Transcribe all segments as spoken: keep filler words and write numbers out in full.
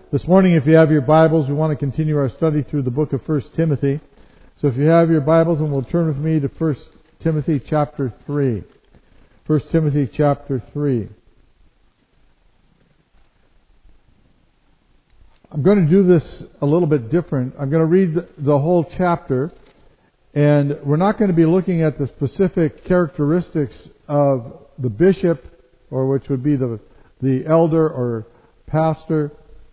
This morning, if you have your Bibles, we want to continue our study through the book of First Timothy. So if you have your Bibles, and we'll turn with me to First Timothy chapter three. First Timothy chapter three. I'm going to do this a little bit different. I'm going to read the whole chapter, and we're not going to be looking at the specific characteristics of the bishop, or which would be the, the elder or pastor,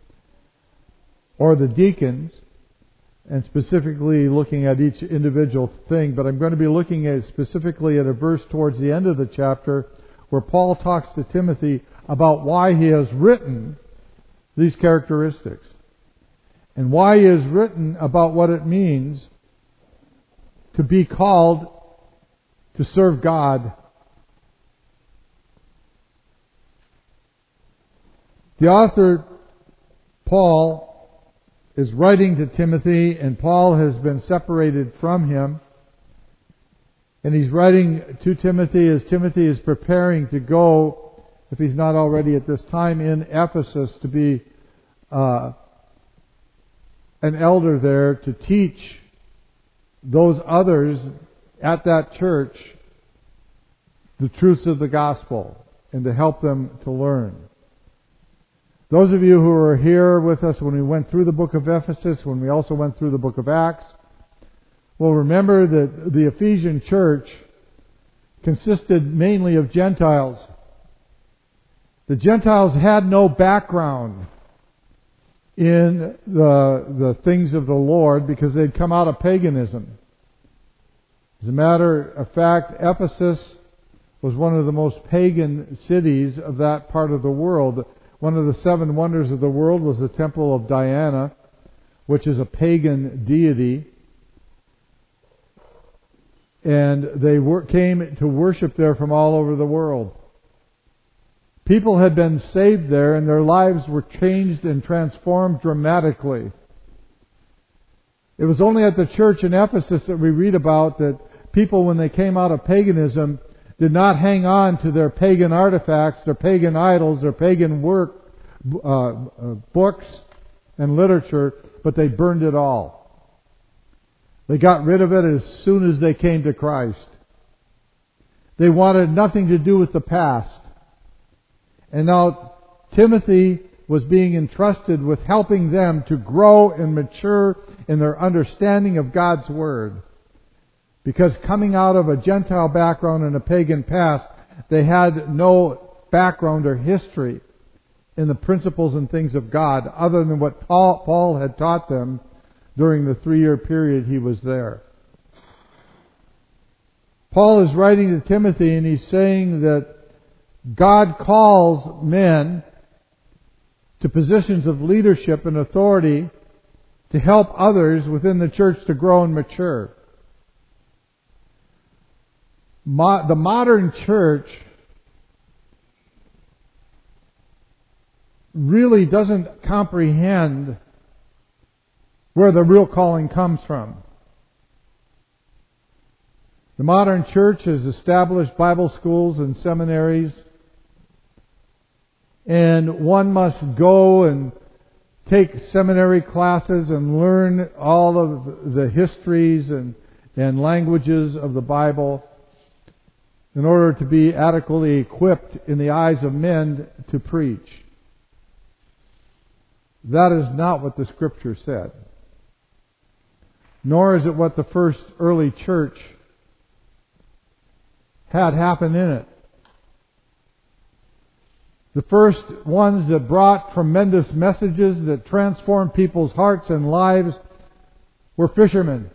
or the deacons, and specifically looking at each individual thing, but I'm going to be looking at specifically at a verse towards the end of the chapter where Paul talks to Timothy about why he has written these characteristics and why he has written about what it means to be called to serve God. The author, Paul, is writing to Timothy, and Paul has been separated from him. And he's writing to Timothy as Timothy is preparing to go, if he's not already at this time, in Ephesus to be uh, an elder there to teach those others at that church the truths of the gospel and to help them to learn. Those of you who were here with us when we went through the book of Ephesus, when we also went through the book of Acts, will remember that the Ephesian church consisted mainly of Gentiles. The Gentiles had no background in the, the things of the Lord because they'd come out of paganism. As a matter of fact, Ephesus was one of the most pagan cities of that part of the world. One of the seven wonders of the world was the Temple of Diana, which is a pagan deity. And they were, came to worship there from all over the world. People had been saved there, and their lives were changed and transformed dramatically. It was only at the church in Ephesus that we read about that people, when they came out of paganism, did not hang on to their pagan artifacts, their pagan idols, their pagan work, uh, uh, books and literature, but they burned it all. They got rid of it as soon as they came to Christ. They wanted nothing to do with the past. And now Timothy was being entrusted with helping them to grow and mature in their understanding of God's Word. Because coming out of a Gentile background and a pagan past, they had no background or history in the principles and things of God other than what Paul, Paul had taught them during the three-year period he was there. Paul is writing to Timothy, and he's saying that God calls men to positions of leadership and authority to help others within the church to grow and mature. Mo- the modern church really doesn't comprehend where the real calling comes from. The modern church has established Bible schools and seminaries, and one must go and take seminary classes and learn all of the histories and, and languages of the Bible in order to be adequately equipped in the eyes of men to preach. That is not what the Scripture said. Nor is it what the first early church had happen in it. The first ones that brought tremendous messages that transformed people's hearts and lives were fishermen,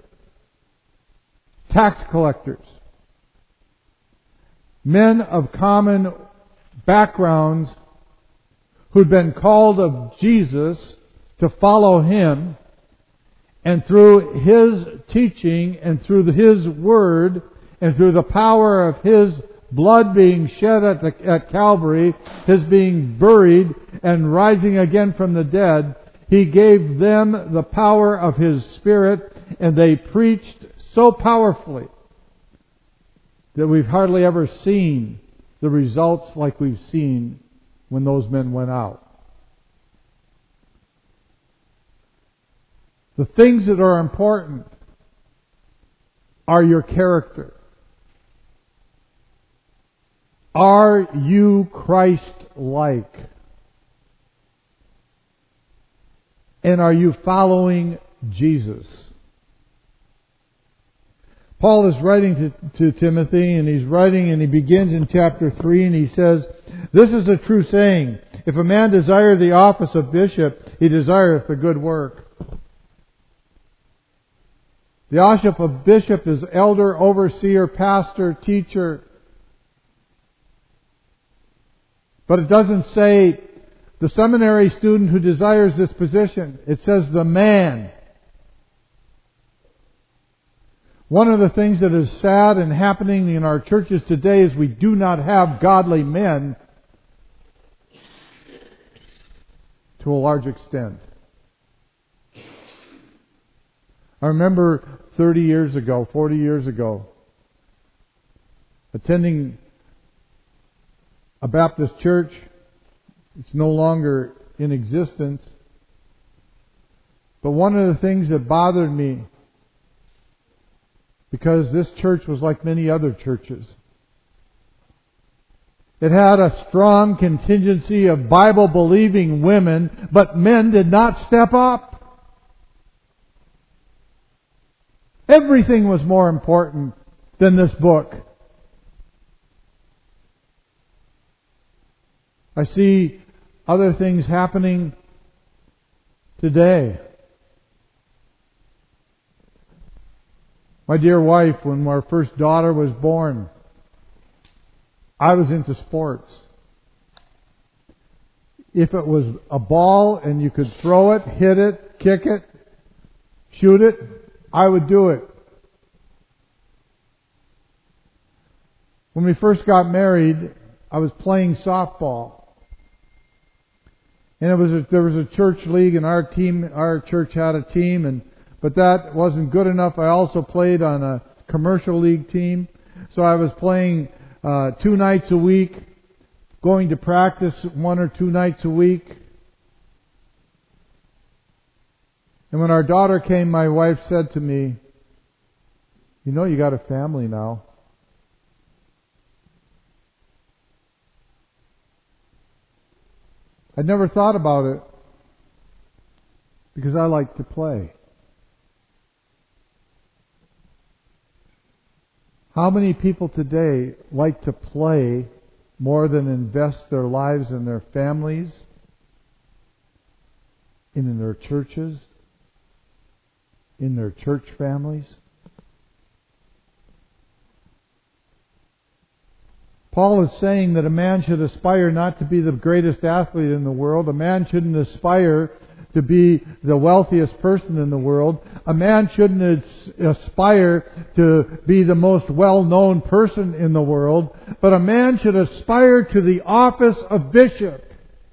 tax collectors, men of common backgrounds who'd been called of Jesus to follow Him, and through His teaching and through His Word and through the power of His blood being shed at, the, at Calvary, His being buried and rising again from the dead, He gave them the power of His Spirit, and they preached so powerfully that we've hardly ever seen the results like we've seen when those men went out. The things that are important are your character. Are you Christ-like? And are you following Jesus? Paul is writing to, to Timothy, and he's writing, and he begins in chapter three, and he says, "This is a true saying. If a man desire the office of bishop, he desireth the good work." The office of bishop is elder, overseer, pastor, teacher. But it doesn't say the seminary student who desires this position. It says the man. One of the things that is sad and happening in our churches today is we do not have godly men to a large extent. I remember thirty years ago, forty years ago, attending a Baptist church. It's no longer in existence. But one of the things that bothered me, because this church was like many other churches, it had a strong contingency of Bible-believing women, but men did not step up. Everything was more important than this book. I see other things happening today. My dear wife, when our first daughter was born, I was into sports. If it was a ball and you could throw it, hit it, kick it, shoot it, I would do it. When we first got married, I was playing softball. And it was a, there was a church league, and our team, our church had a team, and but that wasn't good enough. I also played on a commercial league team, so I was playing uh, two nights a week, going to practice one or two nights a week. And when our daughter came, my wife said to me, "You know, you got a family now." I'd never thought about it because I like to play. How many people today like to play more than invest their lives in their families, and in their churches, in their church families? Paul is saying that a man should aspire not to be the greatest athlete in the world. A man shouldn't aspire to be the wealthiest person in the world. A man shouldn't aspire to be the most well-known person in the world. But a man should aspire to the office of bishop.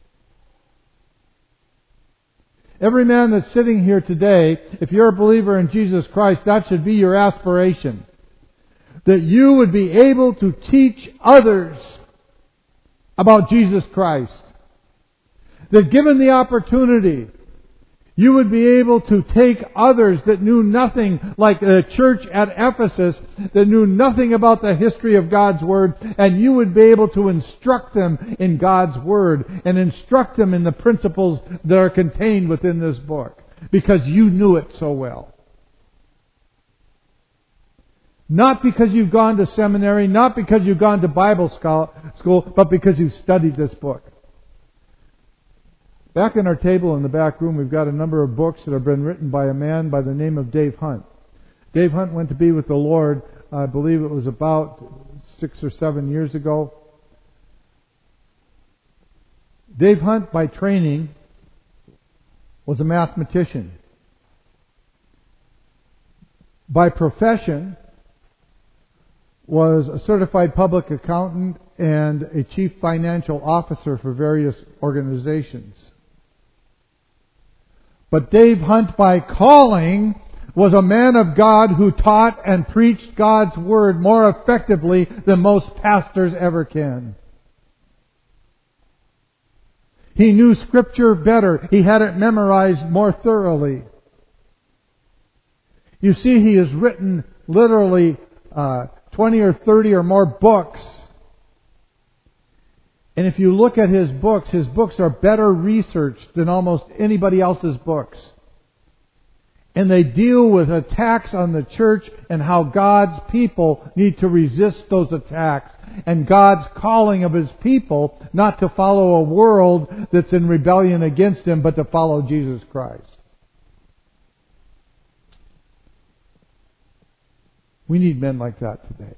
Every man that's sitting here today, if you're a believer in Jesus Christ, that should be your aspiration. That you would be able to teach others about Jesus Christ. That given the opportunity, you would be able to take others that knew nothing, like the church at Ephesus, that knew nothing about the history of God's Word, and you would be able to instruct them in God's Word, and instruct them in the principles that are contained within this book, because you knew it so well. Not because you've gone to seminary, not because you've gone to Bible school, but because you've studied this book. Back in our table in the back room, we've got a number of books that have been written by a man by the name of Dave Hunt. Dave Hunt went to be with the Lord, I believe it was about six or seven years ago. Dave Hunt, by training, was a mathematician. By profession, was a certified public accountant and a chief financial officer for various organizations. But Dave Hunt, by calling, was a man of God who taught and preached God's Word more effectively than most pastors ever can. He knew Scripture better. He had it memorized more thoroughly. You see, he has written literally uh, twenty or thirty or more books. And if you look at his books, his books are better researched than almost anybody else's books. And they deal with attacks on the church and how God's people need to resist those attacks. And God's calling of His people not to follow a world that's in rebellion against Him, but to follow Jesus Christ. We need men like that today.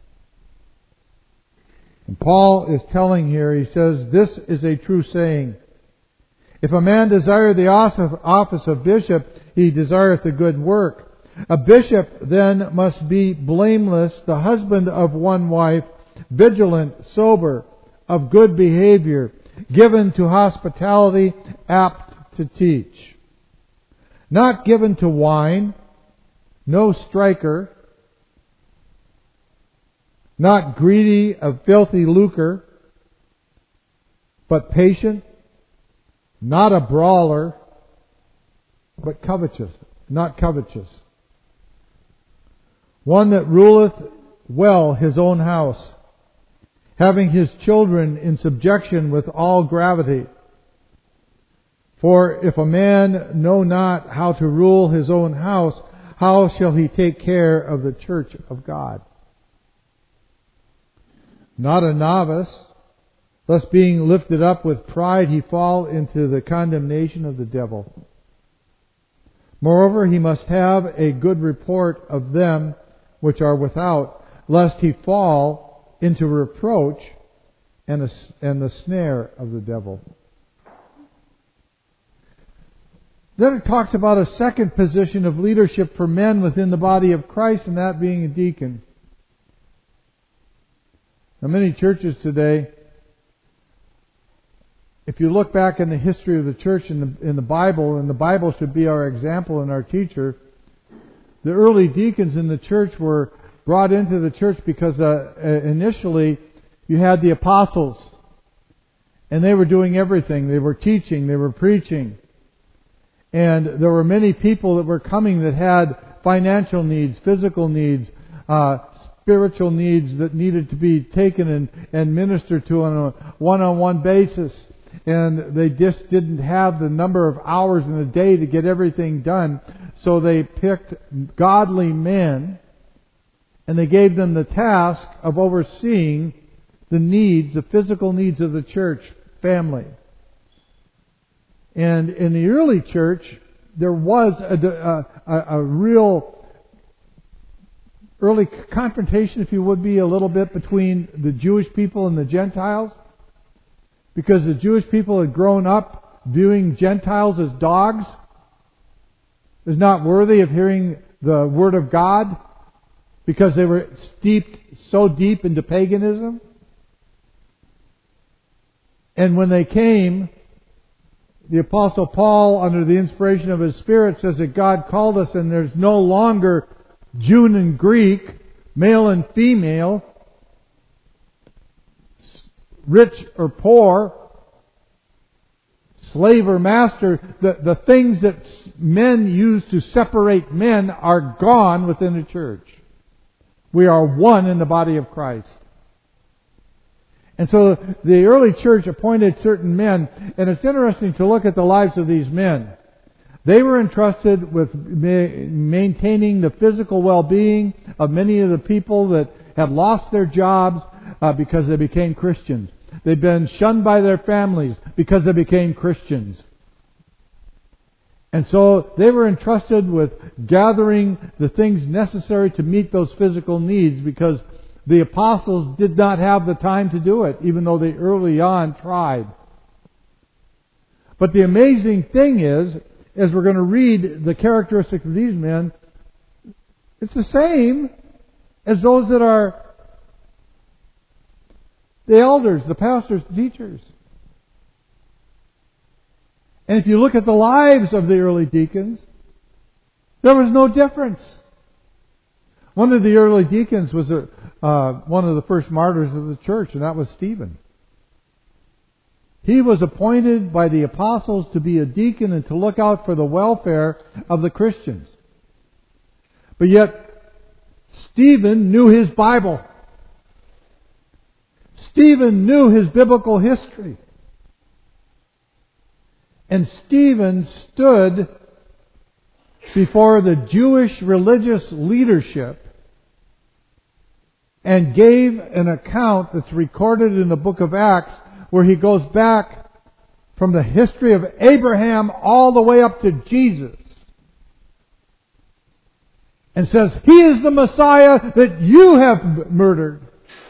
And Paul is telling here, he says, this is a true saying. If a man desire the office of bishop, he desireth a good work. A bishop then must be blameless, the husband of one wife, vigilant, sober, of good behavior, given to hospitality, apt to teach. Not given to wine, no striker, not greedy of filthy lucre, but patient, not a brawler, but covetous, not covetous. One that ruleth well his own house, having his children in subjection with all gravity. For if a man know not how to rule his own house, how shall he take care of the church of God? Not a novice, lest being lifted up with pride he fall into the condemnation of the devil. Moreover, he must have a good report of them which are without, lest he fall into reproach and, a, and the snare of the devil. Then it talks about a second position of leadership for men within the body of Christ, and that being a deacon. Now, many churches today, if you look back in the history of the church in the, in the Bible, and the Bible should be our example and our teacher, the early deacons in the church were brought into the church because uh, initially you had the apostles, and they were doing everything. They were teaching, they were preaching. And there were many people that were coming that had financial needs, physical needs, uh, spiritual needs that needed to be taken and, and ministered to on a one-on-one basis. And they just didn't have the number of hours in a day to get everything done. So they picked godly men and they gave them the task of overseeing the needs, the physical needs of the church family. And in the early church, there was a, a, a real early confrontation, if you would be, a little bit between the Jewish people and the Gentiles. Because the Jewish people had grown up viewing Gentiles as dogs, as not worthy of hearing the Word of God, because they were steeped so deep into paganism. And when they came, the Apostle Paul, under the inspiration of his Spirit, says that God called us and there's no longer Jew and Greek, male and female, rich or poor, slave or master. The, the things that men use to separate men are gone within the church. We are one in the body of Christ. And so the early church appointed certain men, and it's interesting to look at the lives of these men. They were entrusted with ma- maintaining the physical well-being of many of the people that had lost their jobs uh, because they became Christians. They'd been shunned by their families because they became Christians. And so they were entrusted with gathering the things necessary to meet those physical needs, because the apostles did not have the time to do it, even though they early on tried. But the amazing thing is, as we're going to read the characteristics of these men, it's the same as those that are the elders, the pastors, the teachers. And if you look at the lives of the early deacons, there was no difference. One of the early deacons was a, uh, one of the first martyrs of the church, and that was Stephen. He was appointed by the apostles to be a deacon and to look out for the welfare of the Christians. But yet, Stephen knew his Bible. Stephen knew his biblical history. And Stephen stood before the Jewish religious leadership and gave an account that's recorded in the book of Acts, where he goes back from the history of Abraham all the way up to Jesus and says, He is the Messiah that you have murdered.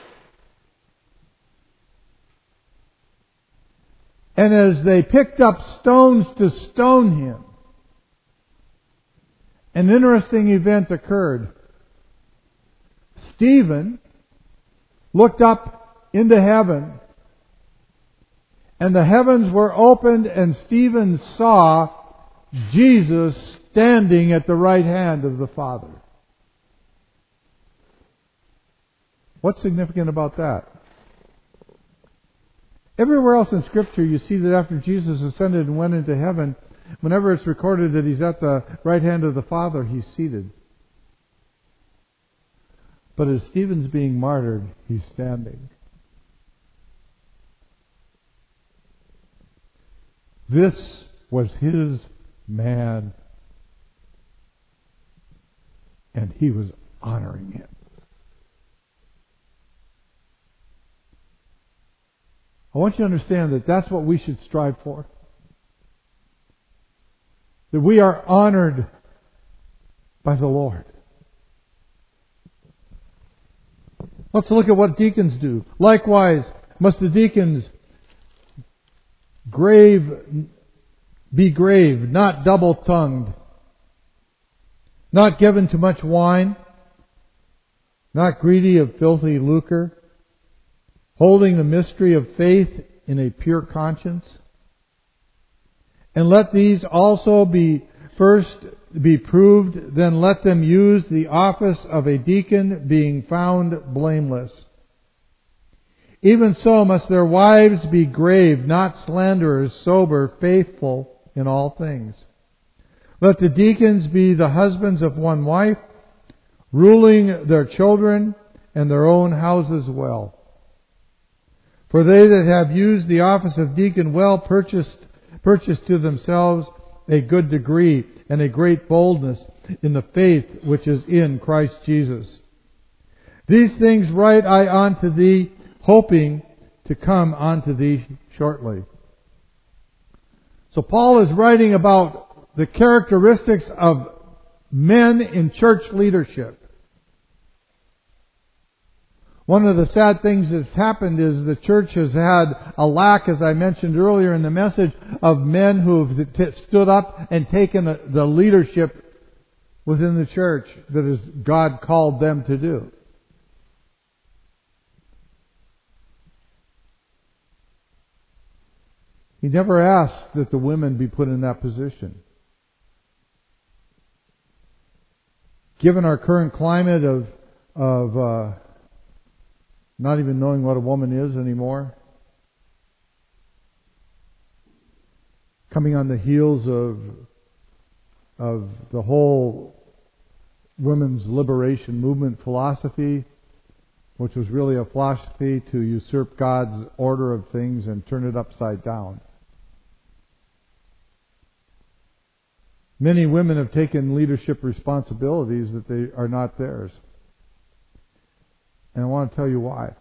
And as they picked up stones to stone him, an interesting event occurred. Stephen looked up into heaven, and the heavens were opened, and Stephen saw Jesus standing at the right hand of the Father. What's significant about that? Everywhere else in Scripture you see that after Jesus ascended and went into heaven, whenever it's recorded that He's at the right hand of the Father, He's seated. But as Stephen's being martyred, He's standing. This was His man, and He was honoring him. I want you to understand that that's what we should strive for. That we are honored by the Lord. Let's look at what deacons do. Likewise, must the deacons grave, be grave, not double-tongued, not given to much wine, not greedy of filthy lucre, holding the mystery of faith in a pure conscience. And let these also be first be proved, then let them use the office of a deacon, being found blameless. Even so must their wives be grave, not slanderers, sober, faithful in all things. Let the deacons be the husbands of one wife, ruling their children and their own houses well. For they that have used the office of deacon well purchased, purchased to themselves a good degree and a great boldness in the faith which is in Christ Jesus. These things write I unto thee, hoping to come unto thee shortly. So Paul is writing about the characteristics of men in church leadership. One of the sad things that's happened is the church has had a lack, as I mentioned earlier in the message, of men who have t- stood up and taken the leadership within the church that is God called them to do. He never asked that the women be put in that position. Given our current climate of of uh, not even knowing what a woman is anymore, coming on the heels of of the whole women's liberation movement philosophy, which was really a philosophy to usurp God's order of things and turn it upside down. Many women have taken leadership responsibilities that they are not theirs. And I want to tell you why.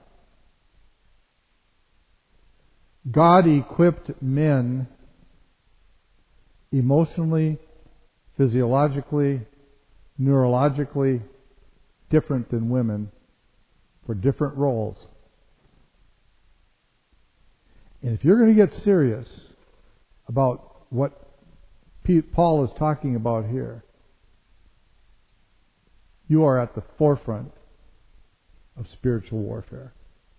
God equipped men emotionally, physiologically, neurologically different than women for different roles. And if you're going to get serious about what Paul is talking about here, you are at the forefront of spiritual warfare.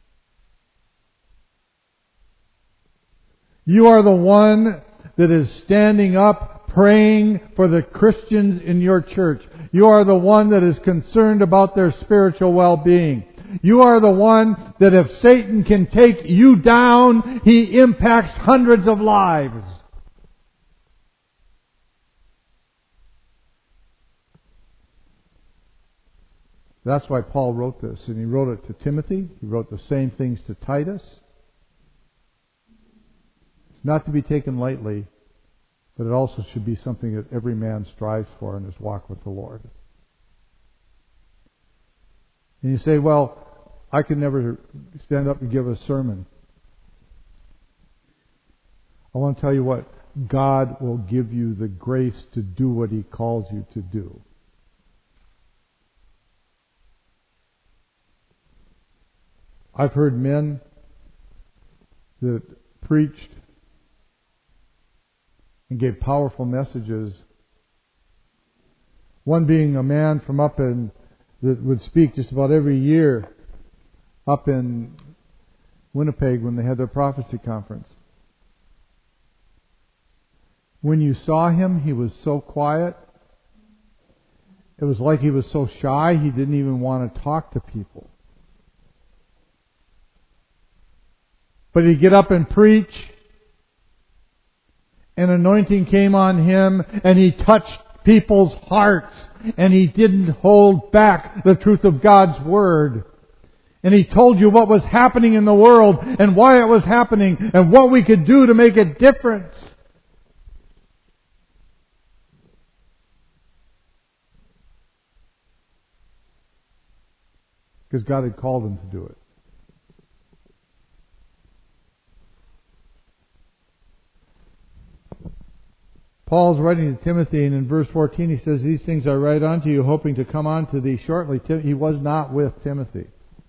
You are the one that is standing up praying for the Christians in your church. You are the one that is concerned about their spiritual well-being. You are the one that if Satan can take you down, he impacts hundreds of lives. That's why Paul wrote this. And he wrote it to Timothy. He wrote the same things to Titus. It's not to be taken lightly, but it also should be something that every man strives for in his walk with the Lord. And you say, well, I can never stand up and give a sermon. I want to tell you what, God will give you the grace to do what He calls you to do. I've heard men that preached and gave powerful messages. One being a man from up in, that would speak just about every year up in Winnipeg when they had their prophecy conference. When you saw him, he was so quiet. It was like he was so shy, he didn't even want to talk to people. But he'd get up and preach, and anointing came on him, and he touched people's hearts, and he didn't hold back the truth of God's Word. And he told you what was happening in the world, and why it was happening, and what we could do to make a difference. Because God had called him to do it. Paul's writing to Timothy, and in verse fourteen he says, "These things I write unto you, hoping to come unto thee shortly." He was not with Timothy.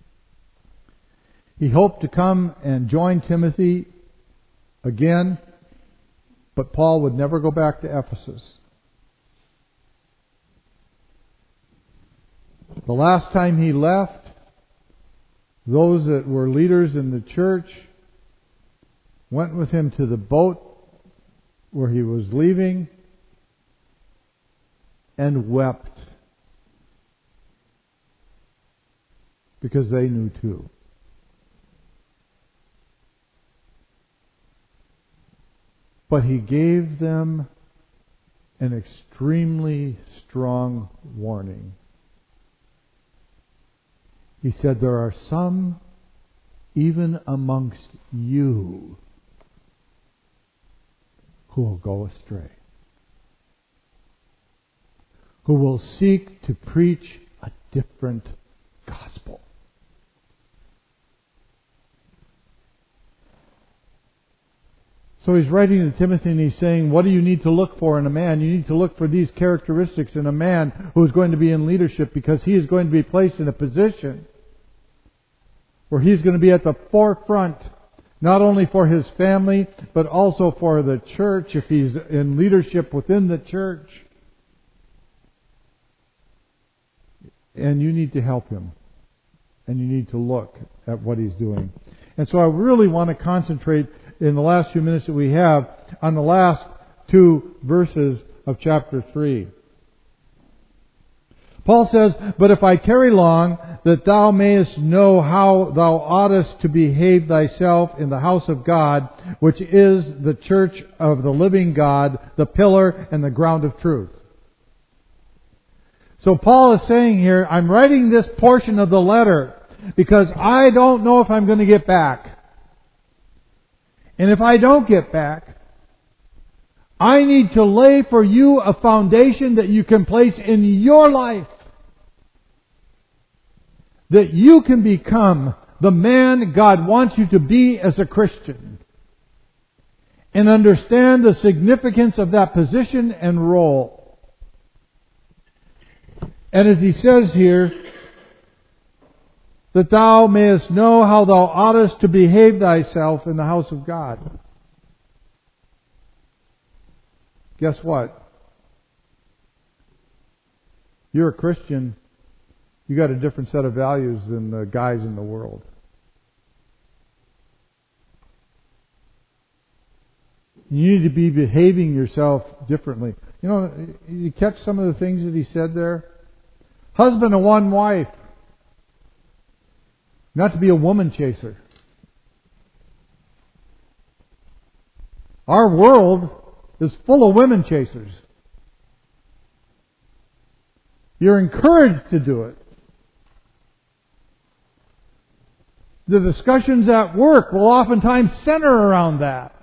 He hoped to come and join Timothy again, but Paul would never go back to Ephesus. The last time he left, those that were leaders in the church went with him to the boat where he was leaving and wept because they knew too. But he gave them an extremely strong warning. He said, "There are some, even amongst you, who will go astray, who will seek to preach a different gospel." So he's writing to Timothy and he's saying, what do you need to look for in a man? You need to look for these characteristics in a man who is going to be in leadership, because he is going to be placed in a position where he's going to be at the forefront, not only for his family, but also for the church, if he's in leadership within the church. And you need to help him. And you need to look at what he's doing. And so I really want to concentrate in the last few minutes that we have on the last two verses of chapter three. Paul says, "But if I tarry long, that thou mayest know how thou oughtest to behave thyself in the house of God, which is the church of the living God, the pillar and the ground of truth." So Paul is saying here, I'm writing this portion of the letter because I don't know if I'm going to get back. And if I don't get back, I need to lay for you a foundation that you can place in your life, that you can become the man God wants you to be as a Christian, and understand the significance of that position and role. And as he says here, that thou mayest know how thou oughtest to behave thyself in the house of God. Guess what? You're a Christian. You got a different set of values than the guys in the world. You need to be behaving yourself differently. You know, you catch some of the things that he said there? Husband of one wife. Not to be a woman chaser. Our world is full of women chasers. You're encouraged to do it. The discussions at work will oftentimes center around that.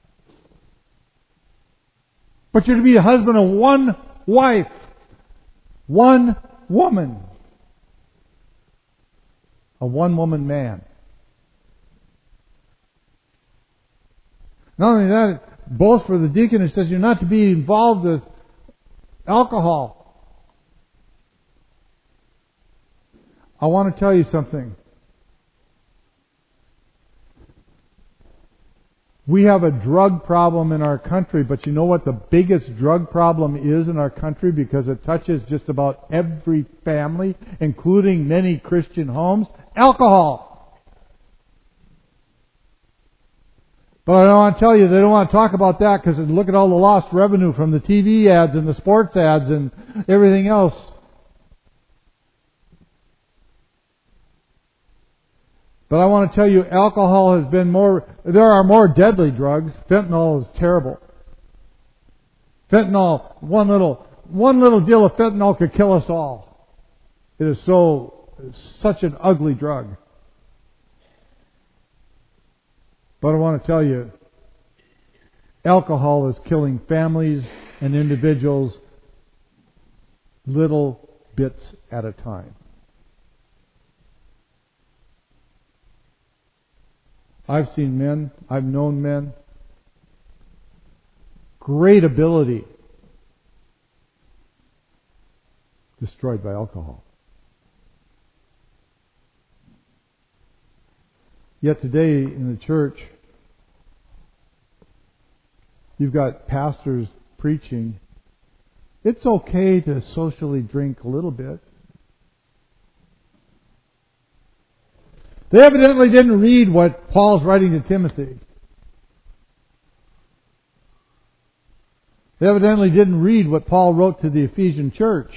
But you're to be a husband of one wife, one woman, a one-woman man. Not only that, both for the deacon, it says you're not to be involved with alcohol. I want to tell you something. We have a drug problem in our country, but you know what the biggest drug problem is in our country, because it touches just about every family, including many Christian homes? Alcohol. But I don't want to tell you, they don't want to talk about that because look at all the lost revenue from the T V ads and the sports ads and everything else. But I want to tell you, alcohol has been more, there are more deadly drugs. Fentanyl is terrible. Fentanyl, one little, one little deal of fentanyl could kill us all. It is so, such an ugly drug. But I want to tell you, alcohol is killing families and individuals little bits at a time. I've seen men, I've known men, great ability, destroyed by alcohol. Yet today in the church, you've got pastors preaching, it's okay to socially drink a little bit. They evidently didn't read what Paul's writing to Timothy. They evidently didn't read what Paul wrote to the Ephesian church.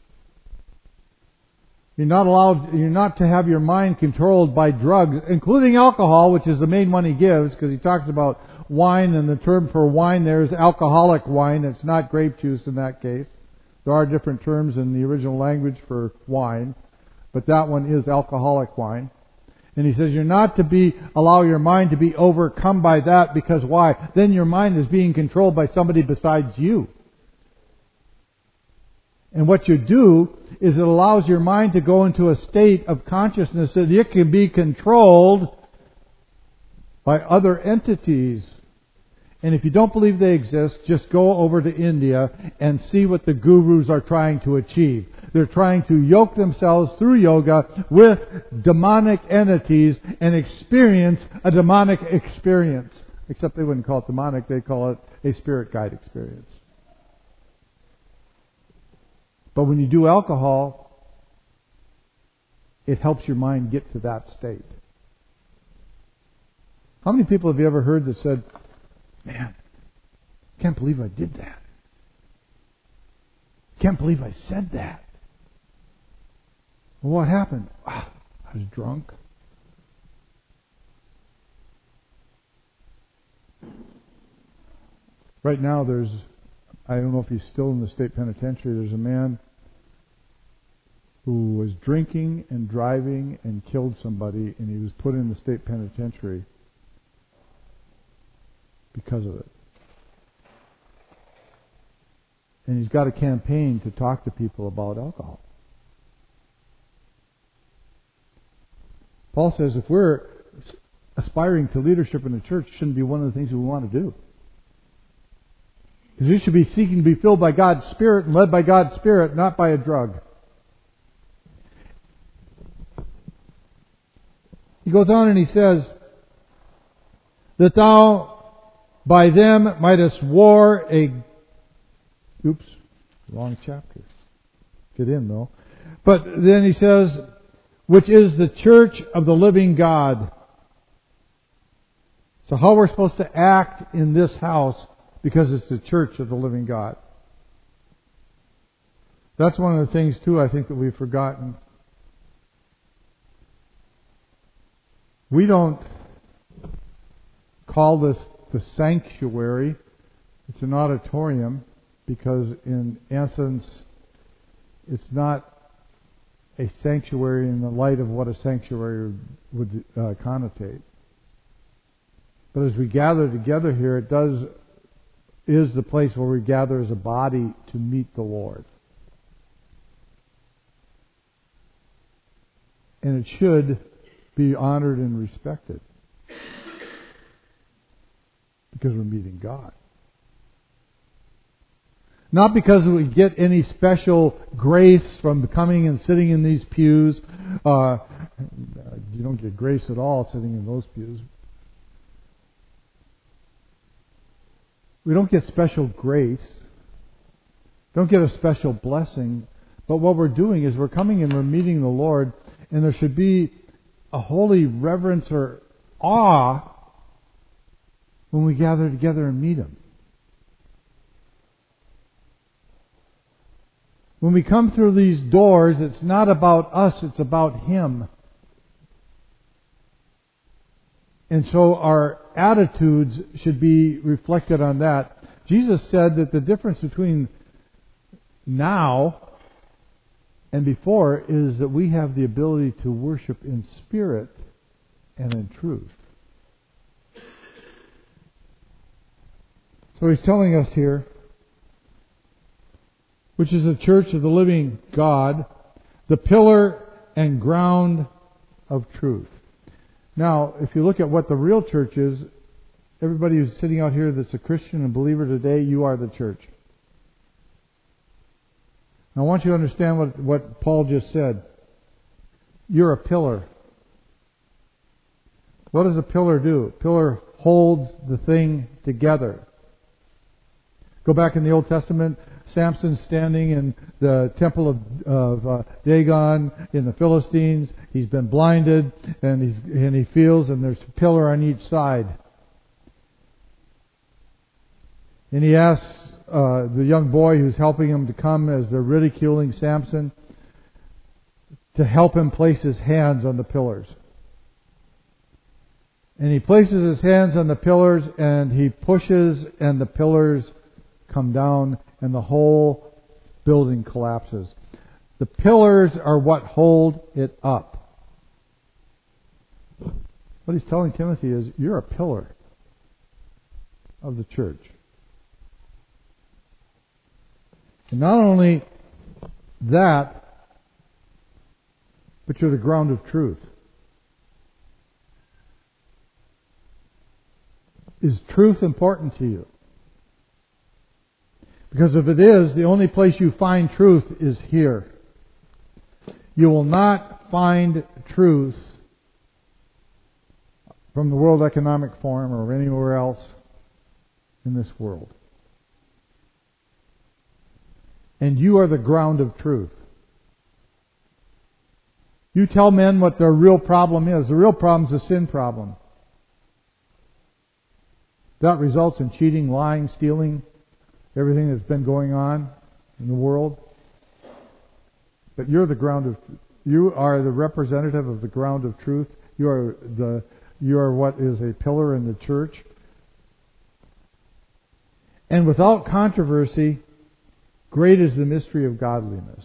You're not allowed, you're not to have your mind controlled by drugs, including alcohol, which is the main one he gives, because he talks about wine, and the term for wine there is alcoholic wine. It's not grape juice in that case. There are different terms in the original language for wine, but that one is alcoholic wine. And he says you're not to be allow your mind to be overcome by that, because why? Then your mind is being controlled by somebody besides you. And what you do is it allows your mind to go into a state of consciousness that it can be controlled by other entities. And if you don't believe they exist, just go over to India and see what the gurus are trying to achieve. They're trying to yoke themselves through yoga with demonic entities and experience a demonic experience. Except they wouldn't call it demonic, they call it a spirit guide experience. But when you do alcohol, it helps your mind get to that state. How many people have you ever heard that said, man, can't believe I did that. Can't believe I said that. Well, what happened? Ah, I was drunk. Right now there's, I don't know if he's still in the state penitentiary, there's a man who was drinking and driving and killed somebody, and he was put in the state penitentiary because of it. And he's got a campaign to talk to people about alcohol. Paul says if we're aspiring to leadership in the church, it shouldn't be one of the things we want to do. Because we should be seeking to be filled by God's Spirit and led by God's Spirit, not by a drug. He goes on and he says, that thou by them mightest war a... Oops, wrong chapter. Get in though. But then he says, which is the church of the living God. So how we're supposed to act in this house, because it's the church of the living God. That's one of the things too I think that we've forgotten. We don't call this the sanctuary. It's an auditorium, because in essence it's not a sanctuary in the light of what a sanctuary would uh, connotate. But as we gather together here, it does is the place where we gather as a body to meet the Lord. And it should be honored and respected because we're meeting God. Not because we get any special grace from coming and sitting in these pews. Uh, you don't get grace at all sitting in those pews. We don't get special grace. Don't get a special blessing. But what we're doing is we're coming and we're meeting the Lord, and there should be a holy reverence or awe when we gather together and meet Him. When we come through these doors, it's not about us, it's about Him. And so our attitudes should be reflected on that. Jesus said that the difference between now and before is that we have the ability to worship in spirit and in truth. So He's telling us here, which is the church of the living God, the pillar and ground of truth. Now, if you look at what the real church is, everybody who's sitting out here that's a Christian and believer today, you are the church. Now, I want you to understand what, what Paul just said. You're a pillar. What does a pillar do? A pillar holds the thing together. Go back in the Old Testament, Samson's standing in the temple of, of uh, Dagon in the Philistines. He's been blinded, and he's and he feels, and there's a pillar on each side. And he asks uh, the young boy who's helping him to come as they're ridiculing Samson to help him place his hands on the pillars. And he places his hands on the pillars, and he pushes, and the pillars come down, and the whole building collapses. The pillars are what hold it up. What he's telling Timothy is, you're a pillar of the church. And not only that, but you're the ground of truth. Is truth important to you? Because if it is, the only place you find truth is here. You will not find truth from the World Economic Forum or anywhere else in this world. And you are the ground of truth. You tell men what their real problem is. The real problem is a sin problem. That results in cheating, lying, stealing, everything that's been going on in the world. But you're the ground of you are the representative of the ground of truth. You are the you are what is a pillar in the church. And without controversy, great is the mystery of godliness.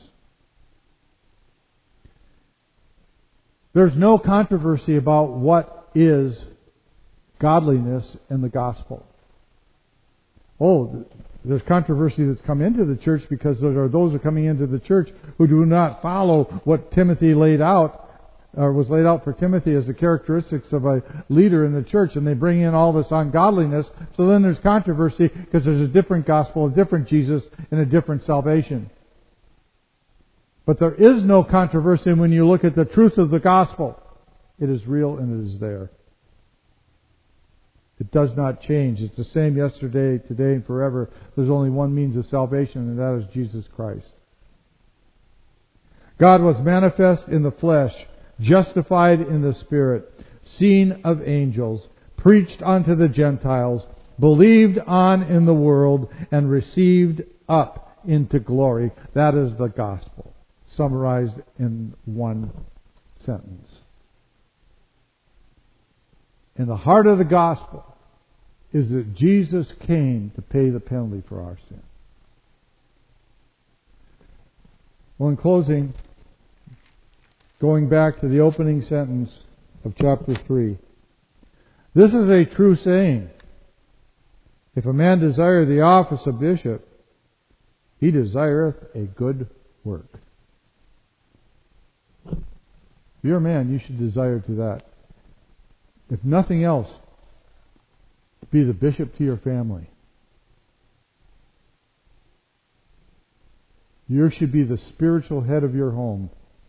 There's no controversy about what is godliness in the gospel. Oh, there's controversy that's come into the church because there are those who are coming into the church who do not follow what Timothy laid out, or was laid out for Timothy as the characteristics of a leader in the church, and they bring in all this ungodliness. So then there's controversy because there's a different gospel, a different Jesus, and a different salvation. But there is no controversy when you look at the truth of the gospel. It is real and it is there. It does not change. It's the same yesterday, today, and forever. There's only one means of salvation, and that is Jesus Christ. God was manifest in the flesh, justified in the Spirit, seen of angels, preached unto the Gentiles, believed on in the world, and received up into glory. That is the gospel, summarized in one sentence. In the heart of the gospel is that Jesus came to pay the penalty for our sin. Well, in closing, going back to the opening sentence of chapter three. This is a true saying. If a man desire the office of bishop, he desireth a good work. If you're a man, you should desire to that. If nothing else, be the bishop to your family. You should be the spiritual head of your home.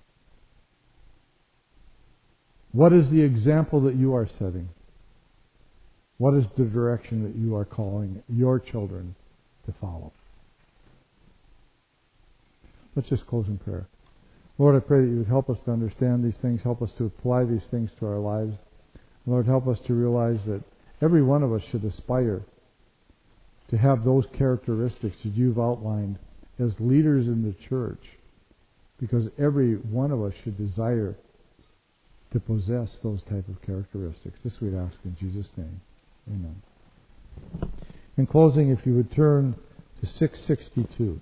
What is the example that you are setting? What is the direction that you are calling your children to follow? Let's just close in prayer. Lord, I pray that you would help us to understand these things, help us to apply these things to our lives. Lord, help us to realize that every one of us should aspire to have those characteristics that you've outlined as leaders in the church, because every one of us should desire to possess those type of characteristics. This we'd ask in Jesus' name. Amen. In closing, if you would turn to six sixty-two.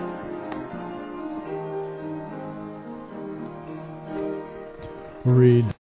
Read.